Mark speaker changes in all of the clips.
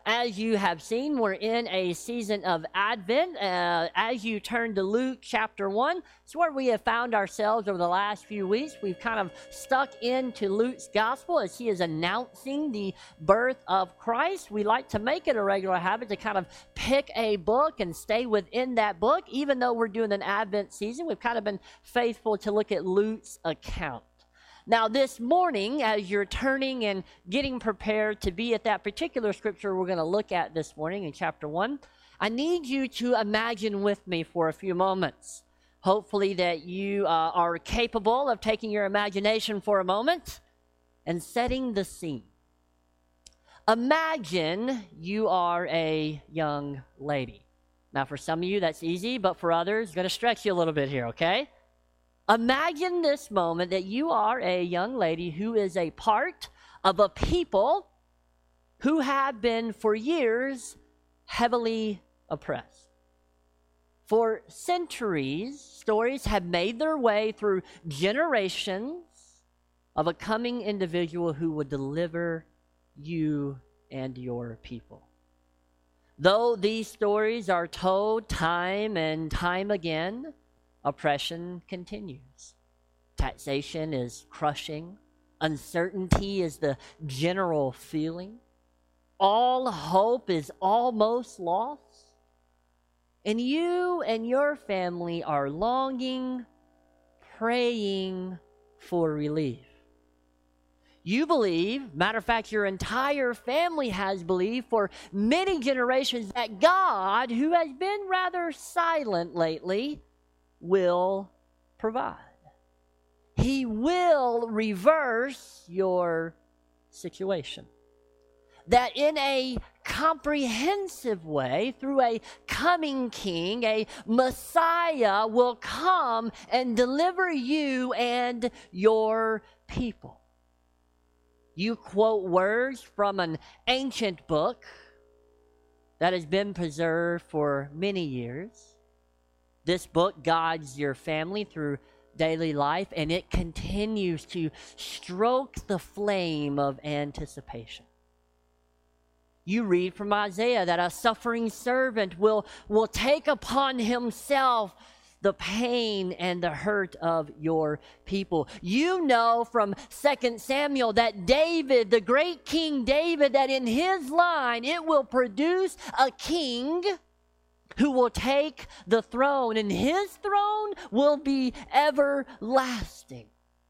Speaker 1: as you have seen, we're in a season of Advent. As you turn to Luke chapter 1, it's where we have found ourselves over the last few weeks. We've kind of stuck into Luke's gospel as he is announcing the birth of Christ. We like to make it a regular habit to kind of pick a book and stay within that book. Even though we're doing an Advent season, we've kind of been faithful to look at Luke's account. Now, this morning, as you're turning and getting prepared to be at that particular scripture we're going to look at this morning in chapter 1, I need you to imagine with me for a few moments. Hopefully that you are capable of taking your imagination for a moment and setting the scene. Imagine you are a young lady. Now, for some of you, that's easy, but for others, it's going to stretch you a little bit here, okay? Imagine this moment that you are a young lady who is a part of a people who have been for years heavily oppressed. For centuries, stories have made their way through generations of a coming individual who would deliver you and your people. Though these stories are told time and time again, oppression continues. Taxation is crushing. Uncertainty is the general feeling. All hope is almost lost. And you and your family are longing, praying for relief. You believe, matter of fact, your entire family has believed for many generations that God, who has been rather silent lately, will provide. He will reverse your situation. That in a comprehensive way, through a coming king, a Messiah will come and deliver you and your people. You quote words from an ancient book that has been preserved for many years. This book guides your family through daily life, and it continues to stroke the flame of anticipation. You read from Isaiah that a suffering servant will take upon himself the pain and the hurt of your people. You know from 2 Samuel that David, the great King David, that in his line it will produce a king who will take the throne, and his throne will be everlasting.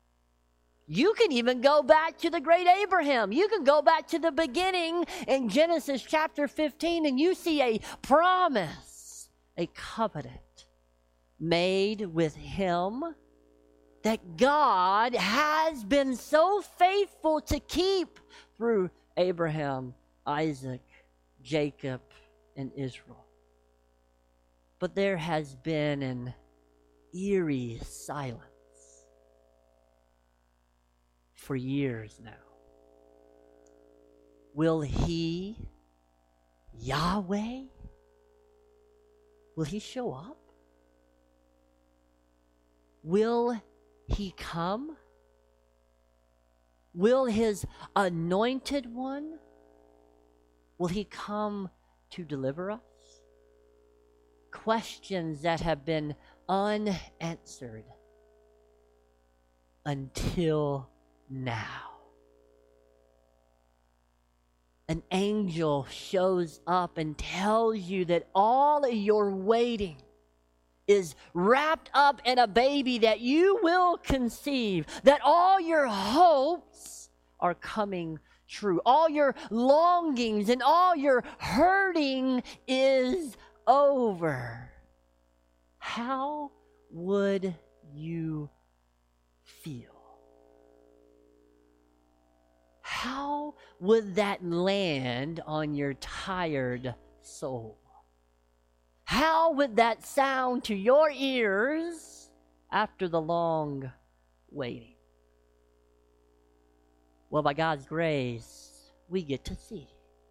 Speaker 1: You can even go back to the great Abraham. You can go back to the beginning in Genesis chapter 15, and you see a promise, a covenant made with him that God has been so faithful to keep through Abraham, Isaac, Jacob, and Israel. But there has been an eerie silence for years now. Will he, Yahweh, will he show up? Will he come? Will his anointed one, will he come to deliver us? Questions that have been unanswered until now. An angel shows up and tells you that all your waiting is wrapped up in a baby that you will conceive, that all your hopes are coming true, all your longings and all your hurting is over. How would you feel? How would that land on your tired soul? How would that sound to your ears after the long waiting? Well, by God's grace, we get to see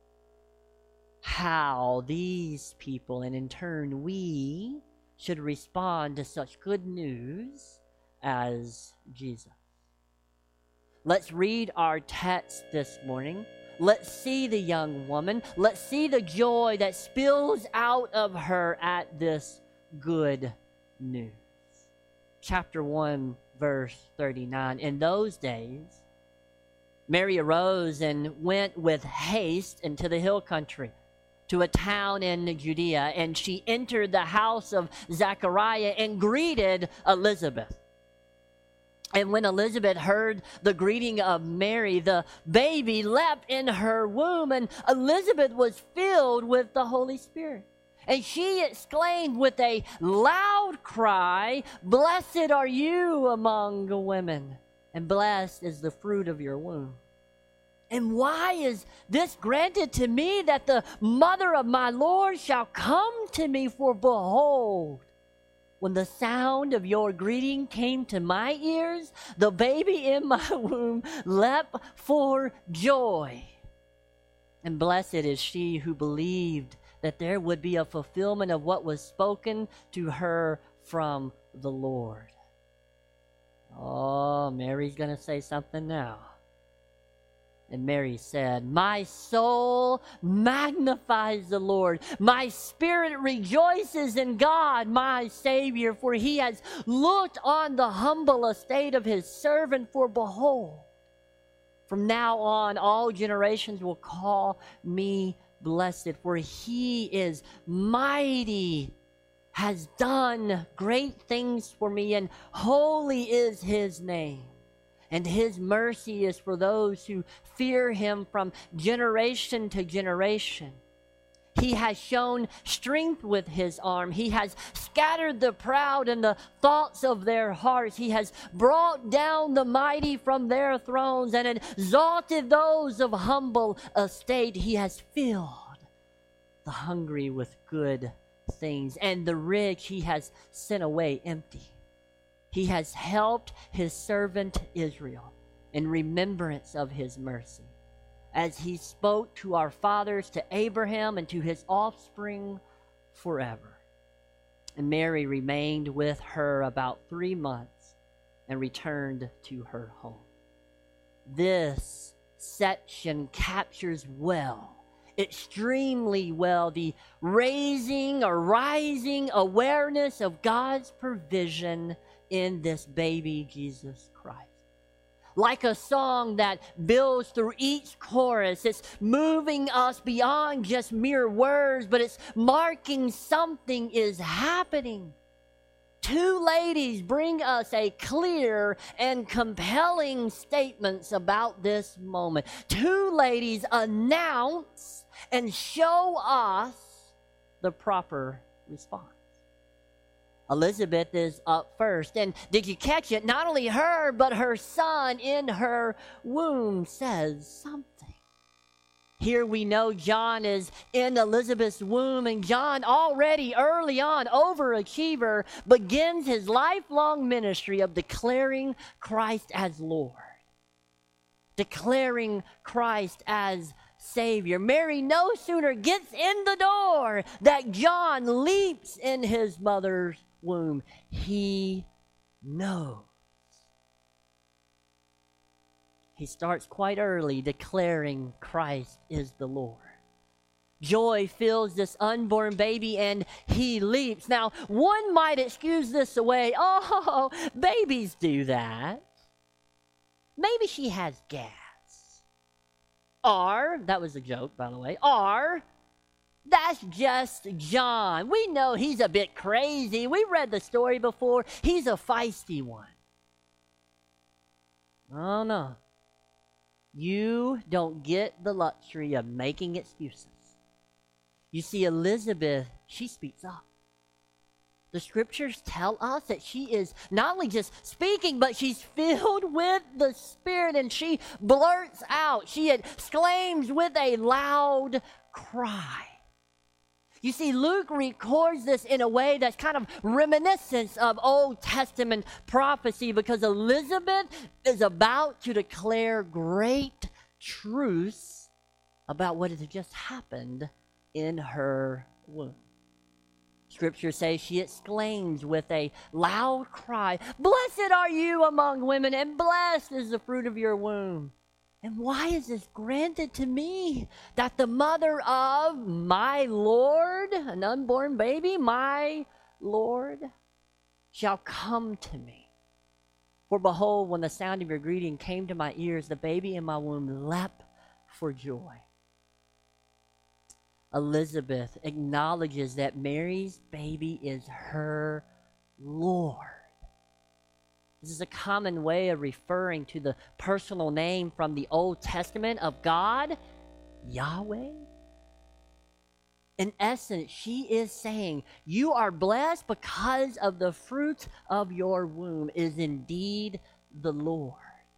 Speaker 1: how these people, and in turn we, should respond to such good news as Jesus. Let's read our text this morning. Let's see the young woman. Let's see the joy that spills out of her at this good news. Chapter 1, verse 39. In those days, Mary arose and went with haste into the hill country, to a town in Judea, and she entered the house of Zechariah and greeted Elizabeth. And when Elizabeth heard the greeting of Mary, the baby leapt in her womb, and Elizabeth was filled with the Holy Spirit. And she exclaimed with a loud cry, "Blessed are you among women, and blessed is the fruit of your womb. And why is this granted to me, that the mother of my Lord shall come to me? For behold, when the sound of your greeting came to my ears, the baby in my womb leapt for joy. And blessed is she who believed that there would be a fulfillment of what was spoken to her from the Lord." Oh, Mary's going to say something now. And Mary said, "My soul magnifies the Lord. My spirit rejoices in God, my Savior, for he has looked on the humble estate of his servant. For behold, from now on all generations will call me blessed, for he is mighty, has done great things for me, and holy is his name. And his mercy is for those who fear him from generation to generation. He has shown strength with his arm. He has scattered the proud in the thoughts of their hearts. He has brought down the mighty from their thrones and exalted those of humble estate. He has filled the hungry with good things, and the rich he has sent away empty. He has helped his servant Israel in remembrance of his mercy, as he spoke to our fathers, to Abraham, and to his offspring forever." And Mary remained with her about 3 months and returned to her home. This section captures well, extremely well, the rising awareness of God's provision in this baby Jesus Christ. Like a song that builds through each chorus, it's moving us beyond just mere words, but it's marking something is happening. Two ladies bring us a clear and compelling statements about this moment. Two ladies announce and show us the proper response. Elizabeth is up first, and did you catch it? Not only her, but her son in her womb says something. Here we know John is in Elizabeth's womb, and John, already early on, overachiever, begins his lifelong ministry of declaring Christ as Lord, declaring Christ as Savior. Mary no sooner gets in the door that John leaps in his mother's womb. He knows. He starts quite early declaring Christ is the Lord. Joy fills this unborn baby and he leaps. Now, one might excuse this away. Oh, babies do that. Maybe she has gas. Or, that was a joke, by the way, or that's just John. We know he's a bit crazy. We read the story before. He's a feisty one. Oh, no. You don't get the luxury of making excuses. You see, Elizabeth, she speaks up. The scriptures tell us that she is not only just speaking, but she's filled with the Spirit, and she blurts out. She exclaims with a loud cry. You see, Luke records this in a way that's kind of reminiscent of Old Testament prophecy, because Elizabeth is about to declare great truths about what has just happened in her womb. Scripture says she exclaims with a loud cry, "Blessed are you among women, and blessed is the fruit of your womb." And why is this granted to me, that the mother of my Lord, an unborn baby, my Lord, shall come to me? For behold, when the sound of your greeting came to my ears, the baby in my womb leapt for joy. Elizabeth acknowledges that Mary's baby is her Lord. This is a common way of referring to the personal name from the Old Testament of God, Yahweh. In essence, she is saying, you are blessed because of the fruit of your womb is indeed the Lord.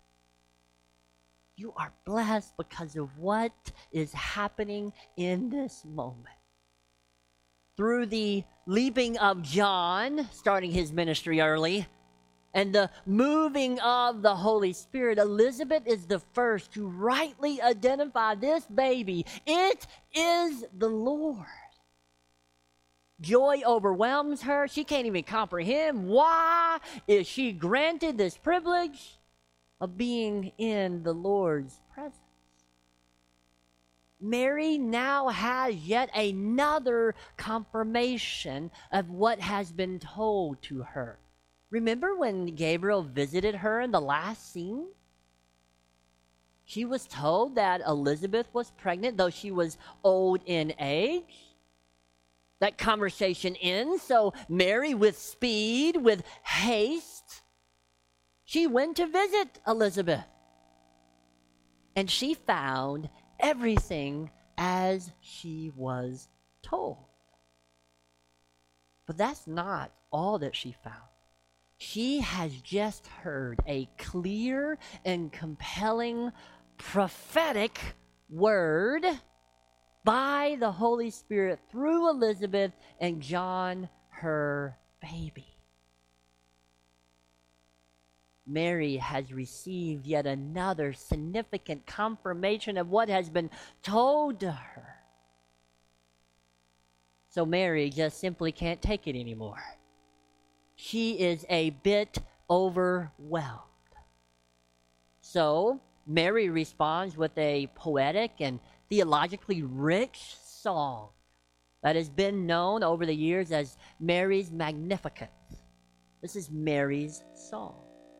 Speaker 1: You are blessed because of what is happening in this moment. Through the leaping of John, starting his ministry early, and the moving of the Holy Spirit, Elizabeth is the first to rightly identify this baby. It is the Lord. Joy overwhelms her. She can't even comprehend why is she granted this privilege of being in the Lord's presence. Mary now has yet another confirmation of what has been told to her. Remember when Gabriel visited her in the last scene? She was told that Elizabeth was pregnant, though she was old in age. That conversation ends, so Mary, with speed, with haste, she went to visit Elizabeth. And she found everything as she was told. But that's not all that she found. She has just heard a clear and compelling prophetic word by the Holy Spirit through Elizabeth and John, her baby. Mary has received yet another significant confirmation of what has been told to her. So Mary just simply can't take it anymore. She is a bit overwhelmed. So Mary responds with a poetic and theologically rich song that has been known over the years as Mary's Magnificat. This is Mary's song.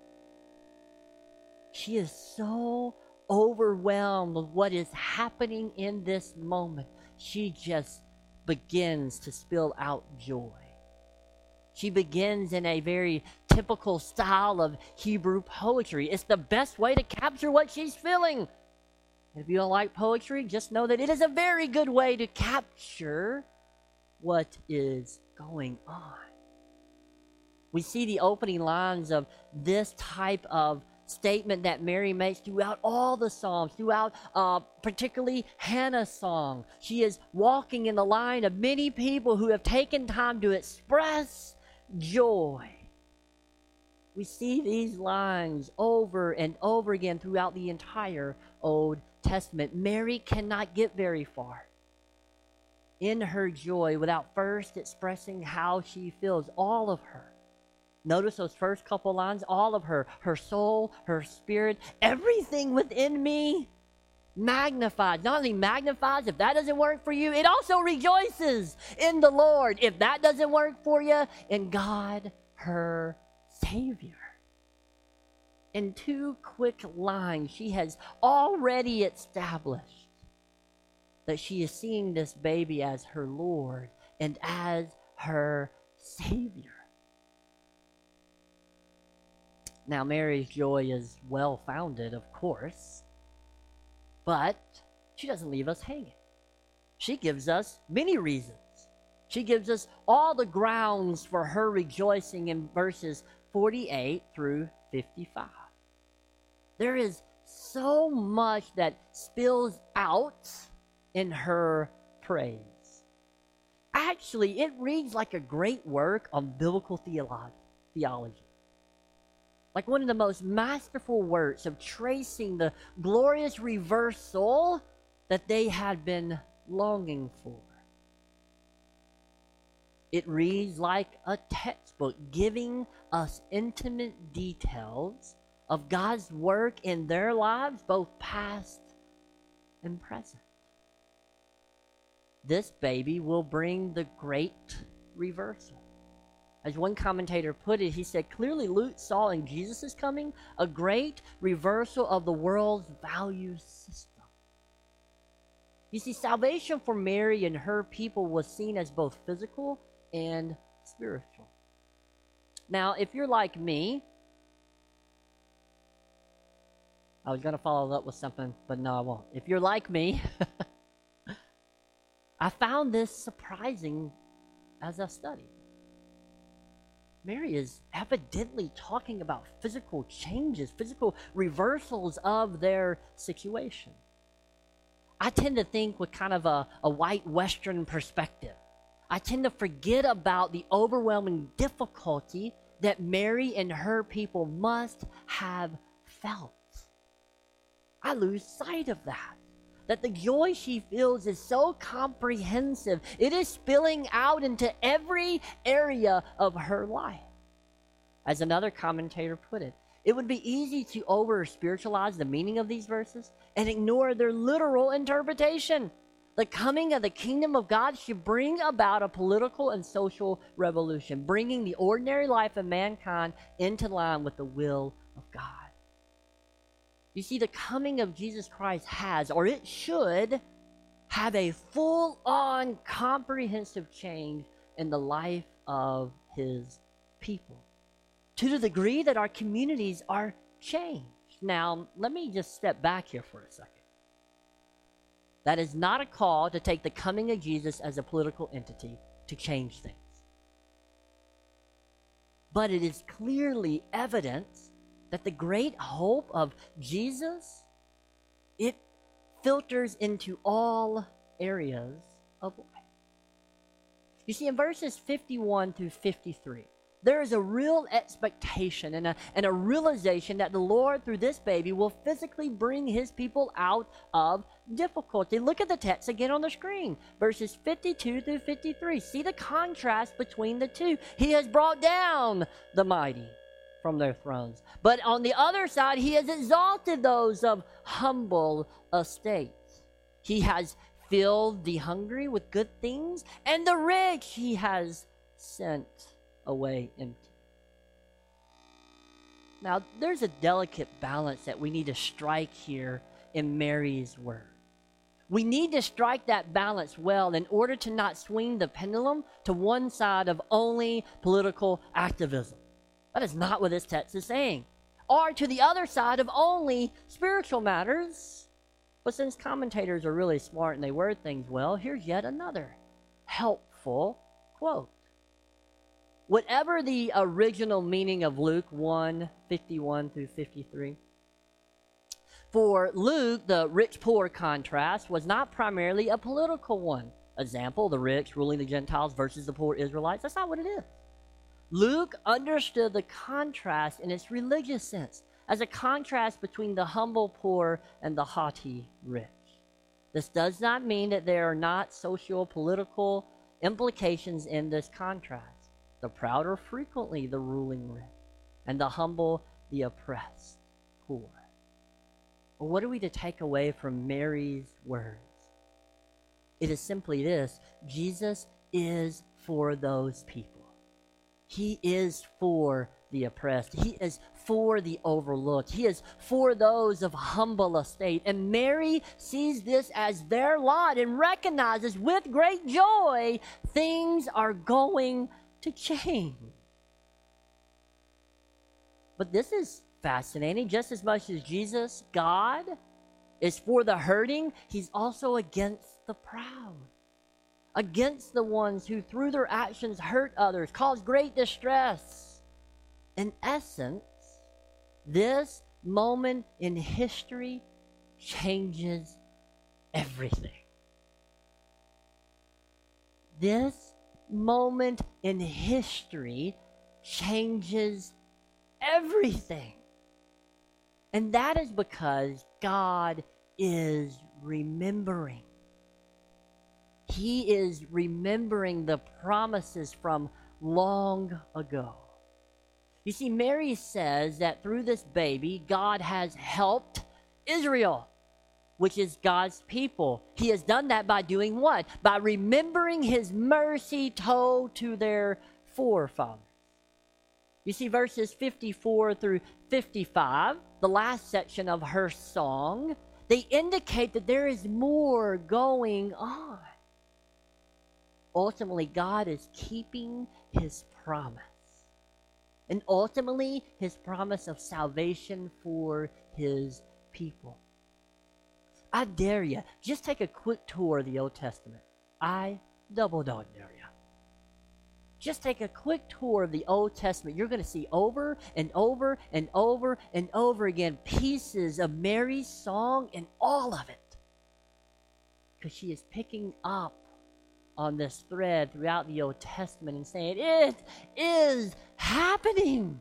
Speaker 1: She is so overwhelmed with what is happening in this moment. She just begins to spill out joy. She begins in a very typical style of Hebrew poetry. It's the best way to capture what she's feeling. And if you don't like poetry, just know that it is a very good way to capture what is going on. We see the opening lines of this type of statement that Mary makes throughout all the Psalms, throughout particularly Hannah's song. She is walking in the line of many people who have taken time to express joy. We see these lines over and over again throughout the entire Old Testament. Mary cannot get very far in her joy without first expressing how she feels. All of her. Notice those first couple lines. All of her soul, her spirit, everything within me magnifies. Not only magnifies, if that doesn't work for you, it also rejoices in the Lord. If that doesn't work for you, in God, her Savior. In 2 quick lines, she has already established that she is seeing this baby as her Lord and as her Savior. Now, Mary's joy is well-founded, of course, but she doesn't leave us hanging. She gives us many reasons. She gives us all the grounds for her rejoicing in verses 48 through 55. There is so much that spills out in her praise. Actually, it reads like a great work on biblical theology. Like one of the most masterful works of tracing the glorious reversal that they had been longing for. It reads like a textbook, giving us intimate details of God's work in their lives, both past and present. This baby will bring the great reversal. As one commentator put it, he said, clearly Luke saw in Jesus' coming a great reversal of the world's value system. You see, salvation for Mary and her people was seen as both physical and spiritual. Now, if you're like me, I was going to follow up with something, but no, I won't. If you're like me, I found this surprising as I studied. Mary is evidently talking about physical changes, physical reversals of their situation. I tend to think with kind of a white Western perspective. I tend to forget about the overwhelming difficulty that Mary and her people must have felt. I lose sight of that the joy she feels is so comprehensive. It is spilling out into every area of her life. As another commentator put it, it would be easy to over-spiritualize the meaning of these verses and ignore their literal interpretation. The coming of the kingdom of God should bring about a political and social revolution, bringing the ordinary life of mankind into line with the will of God. You see, the coming of Jesus Christ has, or it should, have a full-on comprehensive change in the life of his people, to the degree that our communities are changed. Now, let me just step back here for a second. That is not a call to take the coming of Jesus as a political entity to change things. But it is clearly evidence that the great hope of Jesus, it filters into all areas of life. You see, in verses 51 through 53, there is a real expectation and a realization that the Lord, through this baby, will physically bring his people out of difficulty. Look at the text again on the screen, verses 52 through 53. See the contrast between the two. He has brought down the mighty from their thrones, but on the other side, he has exalted those of humble estate. He has filled the hungry with good things, and the rich he has sent away empty. Now, there's a delicate balance that we need to strike here in Mary's word. We need to strike that balance well in order to not swing the pendulum to one side of only political activism. That is not what this text is saying. Or to the other side of only spiritual matters. But since commentators are really smart and they word things well, here's yet another helpful quote. Whatever the original meaning of Luke 1:51 through 53, for Luke, the rich-poor contrast was not primarily a political one. Example, the rich ruling the Gentiles versus the poor Israelites. That's not what it is. Luke understood the contrast in its religious sense, as a contrast between the humble poor and the haughty rich. This does not mean that there are not socio-political implications in this contrast. The proud are frequently the ruling rich, and the humble the oppressed poor. But what are we to take away from Mary's words? It is simply this: Jesus is for those people. He is for the oppressed. He is for the overlooked. He is for those of humble estate. And Mary sees this as their lot and recognizes with great joy things are going to change. But this is fascinating. Just as much as Jesus, God, is for the hurting, he's also against the proud, against the ones who through their actions hurt others, cause great distress. In essence, this moment in history changes everything. This moment in history changes everything. And that is because God is remembering. He is remembering the promises from long ago. You see, Mary says that through this baby, God has helped Israel, which is God's people. He has done that by doing what? By remembering his mercy told to their forefathers. You see, verses 54 through 55, the last section of her song, they indicate that there is more going on. Ultimately, God is keeping his promise. And ultimately, his promise of salvation for his people. I dare you, just take a quick tour of the Old Testament. I double dog dare you. Just take a quick tour of the Old Testament. You're going to see over and over and over and over again pieces of Mary's song and all of it. Because she is picking up on this thread throughout the Old Testament and saying, it is happening.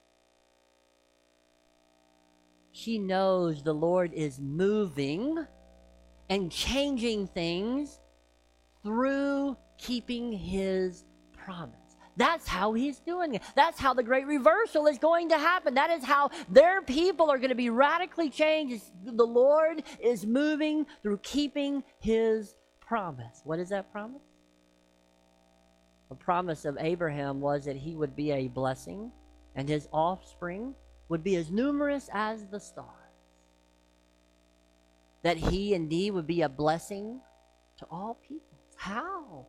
Speaker 1: She knows the Lord is moving and changing things through keeping his promise. That's how he's doing it. That's how the great reversal is going to happen. That is how their people are going to be radically changed. The Lord is moving through keeping his promise. What is that promise? The promise of Abraham was that he would be a blessing and his offspring would be as numerous as the stars. That he indeed would be a blessing to all people. How?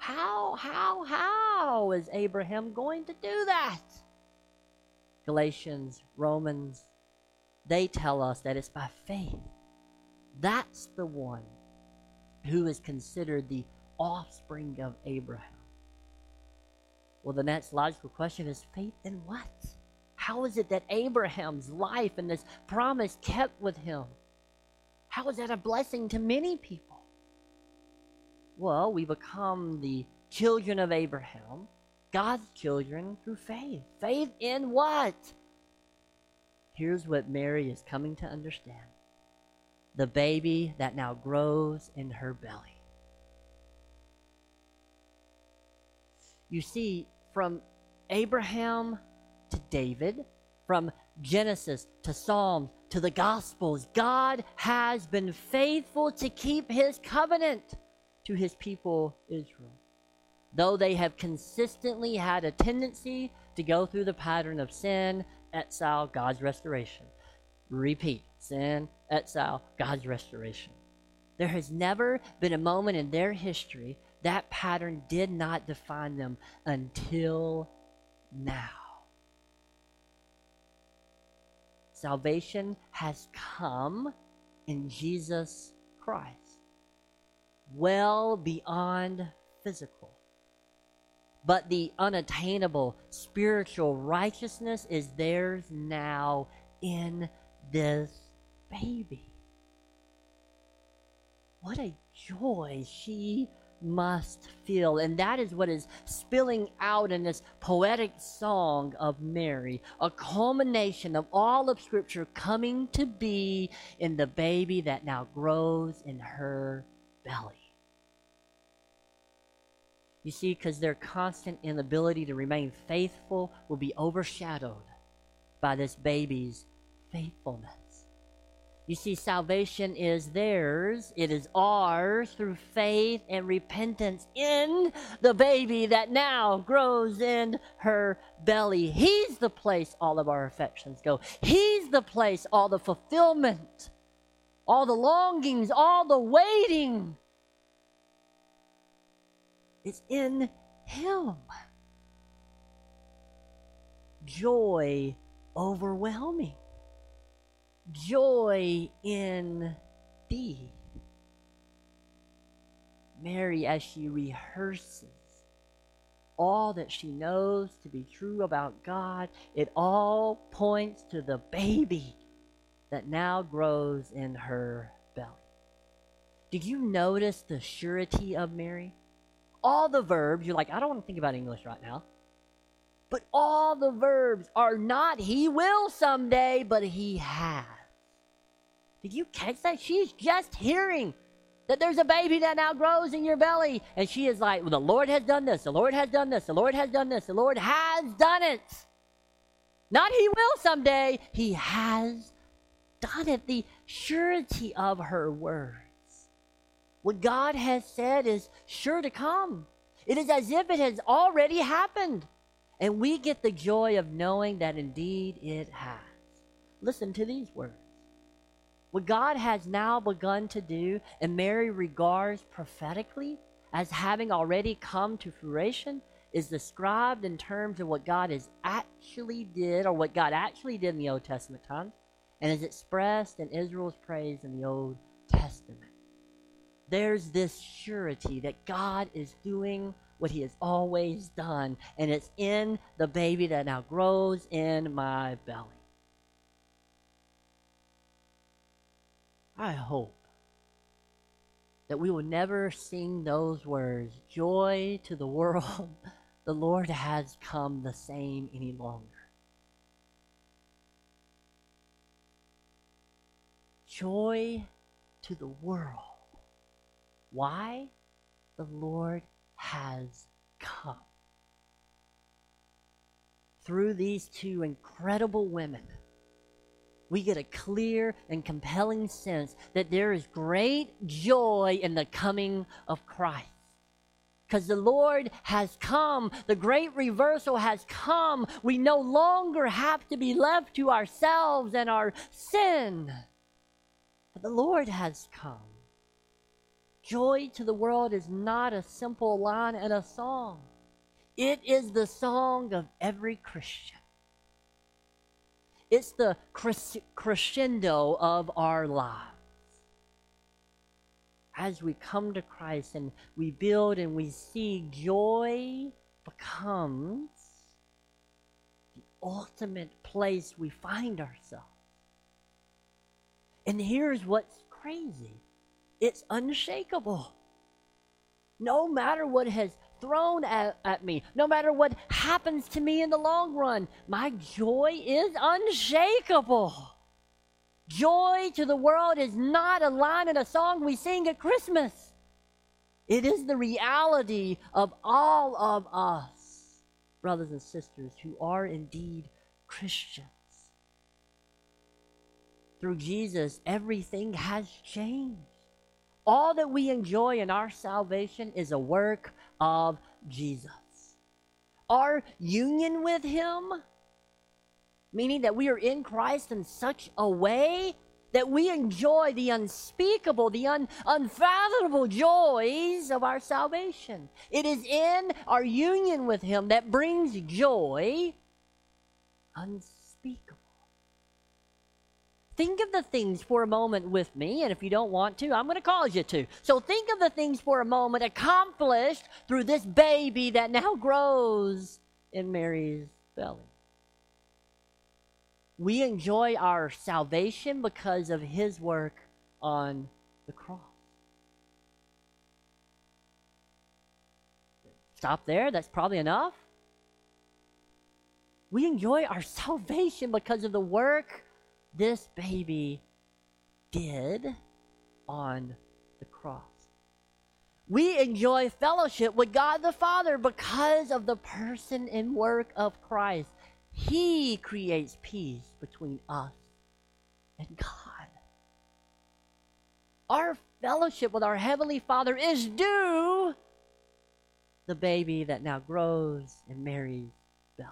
Speaker 1: How is Abraham going to do that? Galatians, Romans, they tell us that it's by faith. That's the one who is considered the offspring of Abraham. Well, the next logical question is, faith in what? How is it that Abraham's life and this promise kept with him? How is that a blessing to many people? Well, we become the children of Abraham, God's children, through faith. Faith in what? Here's what Mary is coming to understand. The baby that now grows in her belly. You see, from Abraham to David, from Genesis to Psalms to the Gospels, God has been faithful to keep his covenant to his people Israel. Though they have consistently had a tendency to go through the pattern of sin, exile, God's restoration. Repeat, sin, exile, God's restoration. There has never been a moment in their history that pattern did not define them until now. Salvation has come in Jesus Christ, well beyond physical. But the unattainable spiritual righteousness is theirs now in this baby. What a joy she must feel. And that is what is spilling out in this poetic song of Mary, a culmination of all of Scripture coming to be in the baby that now grows in her belly. You see, because their constant inability to remain faithful will be overshadowed by this baby's faithfulness. You see, salvation is theirs. It is ours through faith and repentance in the baby that now grows in her belly. He's the place all of our affections go. He's the place all the fulfillment, all the longings, all the waiting. It's in him. Joy overwhelming. Joy indeed. Mary, as she rehearses all that she knows to be true about God, it all points to the baby that now grows in her belly. Did you notice the surety of Mary? All the verbs, you're like, I don't want to think about English right now. But all the verbs are not he will someday, but he has. Did you catch that? She's just hearing that there's a baby that now grows in your belly. And she is like, well, the Lord has done this. The Lord has done this. The Lord has done this. The Lord has done it. Not he will someday. He has done it. The surety of her words. What God has said is sure to come. It is as if it has already happened. And we get the joy of knowing that indeed it has. Listen to these words. What God has now begun to do, and Mary regards prophetically as having already come to fruition, is described in terms of what God has actually did, or what God actually did in the Old Testament times, and is expressed in Israel's praise in the Old Testament. There's this surety that God is doing what he has always done, and it's in the baby that now grows in my belly. I hope that we will never sing those words, joy to the world, the Lord has come, the same any longer. Joy to the world. Why? The Lord has come. Through these two incredible women, we get a clear and compelling sense that there is great joy in the coming of Christ. Because the Lord has come. The great reversal has come. We no longer have to be left to ourselves and our sin. But the Lord has come. Joy to the world is not a simple line in a song. It is the song of every Christian. It's the crescendo of our lives. As we come to Christ and we build and we see, joy becomes the ultimate place we find ourselves. And here's what's crazy. It's unshakable. No matter what has thrown at me, no matter what happens to me in the long run, my joy is unshakable. Joy to the world is not a line in a song we sing at Christmas. It is the reality of all of us, brothers and sisters, who are indeed Christians. Through Jesus, everything has changed. All that we enjoy in our salvation is a work of Jesus. Our union with him, meaning that we are in Christ in such a way that we enjoy the unspeakable, the unfathomable joys of our salvation. It is in our union with him that brings joy unspeakable. Think of the things for a moment with me, and if you don't want to, I'm going to cause you to. So think of the things for a moment accomplished through this baby that now grows in Mary's belly. We enjoy our salvation because of his work on the cross. Stop there. That's probably enough. We enjoy our salvation because of the work this baby did on the cross. We enjoy fellowship with God the Father because of the person and work of Christ. He creates peace between us and God. Our fellowship with our Heavenly Father is due the baby that now grows in Mary's belly.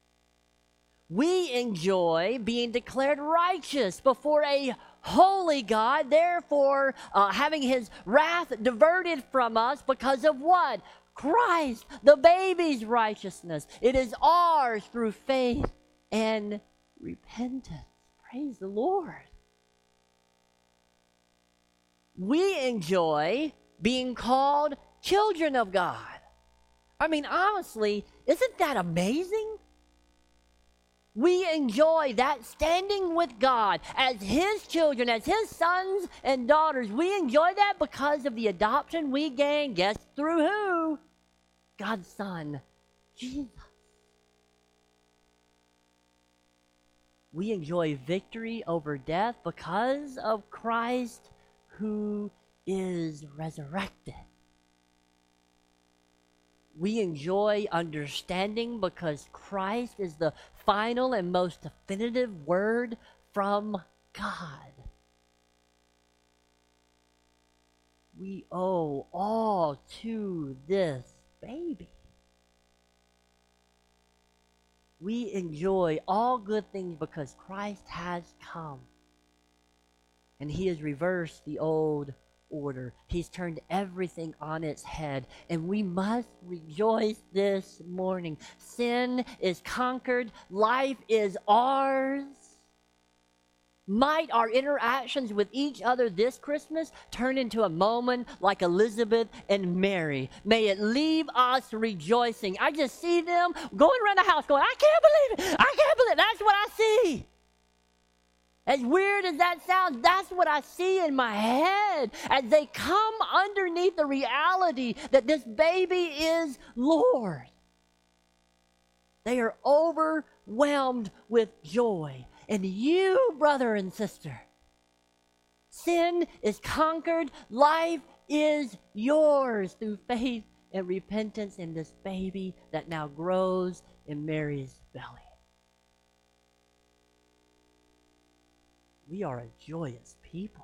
Speaker 1: We enjoy being declared righteous before a holy God, therefore having his wrath diverted from us because of what? Christ, the baby's righteousness. It is ours through faith and repentance. Praise the Lord. We enjoy being called children of God. I mean, honestly, isn't that amazing? We enjoy that standing with God as his children, as his sons and daughters. We enjoy that because of the adoption we gain. Guess through who? God's Son, Jesus. We enjoy victory over death because of Christ who is resurrected. We enjoy understanding because Christ is the final and most definitive word from God. We owe all to this baby. We enjoy all good things because Christ has come. And he has reversed the old order. He's turned everything on its head. And we must rejoice this morning. Sin is conquered. Life is ours. Might our interactions with each other this Christmas turn into a moment like Elizabeth and Mary. May it leave us rejoicing. I just see them going around the house going, I can't believe it. I can't believe it. That's what I see. As weird as that sounds, that's what I see in my head as they come underneath the reality that this baby is Lord. They are overwhelmed with joy. And you, brother and sister, sin is conquered. Life is yours through faith and repentance in this baby that now grows in Mary's belly. We are a joyous people.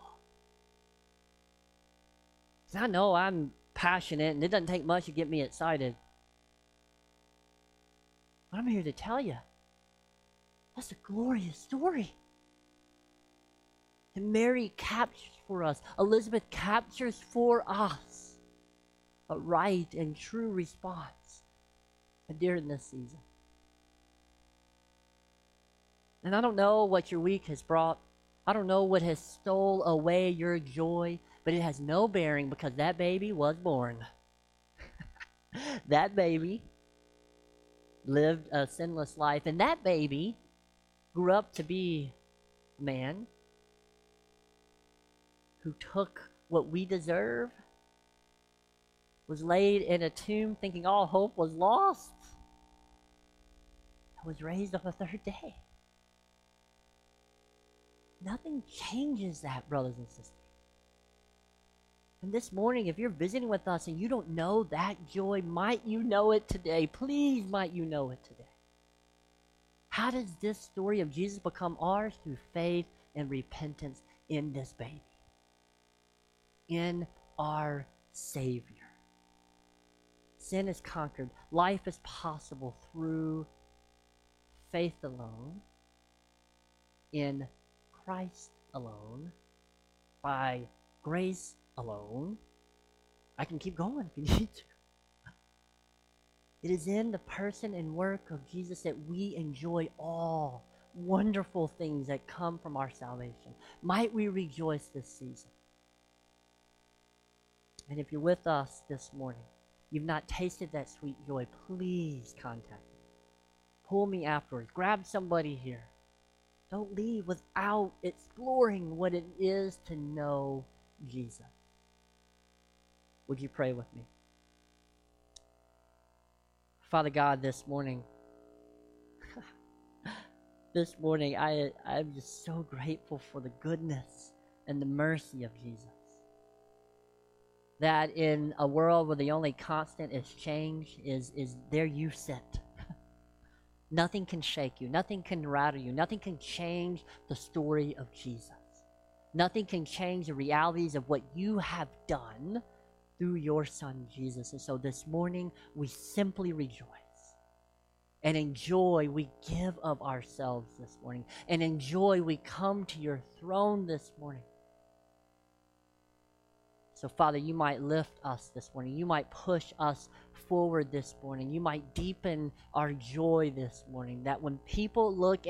Speaker 1: I know I'm passionate and it doesn't take much to get me excited. But I'm here to tell you, that's a glorious story. And Mary captures for us, Elizabeth captures for us a right and true response during this season. And I don't know what your week has brought. I don't know what has stole away your joy, but it has no bearing because that baby was born. That baby lived a sinless life, and that baby grew up to be a man who took what we deserve, was laid in a tomb thinking all hope was lost, and was raised on the third day. Nothing changes that, brothers and sisters. And this morning, if you're visiting with us and you don't know that joy, might you know it today? Please, might you know it today. How does this story of Jesus become ours? Through faith and repentance in this baby, in our Savior. Sin is conquered. Life is possible through faith alone, in Christ alone, by grace alone. I can keep going if you need to. It is in the person and work of Jesus that we enjoy all wonderful things that come from our salvation. Might we rejoice this season. And if you're with us this morning, you've not tasted that sweet joy, please contact me. Pull me afterwards. Grab somebody here. Don't leave without exploring what it is to know Jesus. Would you pray with me? Father God, this morning, I'm just so grateful for the goodness and the mercy of Jesus. That in a world where the only constant is change, is there you sit. Nothing can shake you. Nothing can rattle you. Nothing can change the story of Jesus. Nothing can change the realities of what you have done through your Son, Jesus. And so this morning, we simply rejoice. And in joy, we give of ourselves this morning. And in joy, we come to your throne this morning. So, Father, you might lift us this morning. You might push us forward this morning. You might deepen our joy this morning. That when people look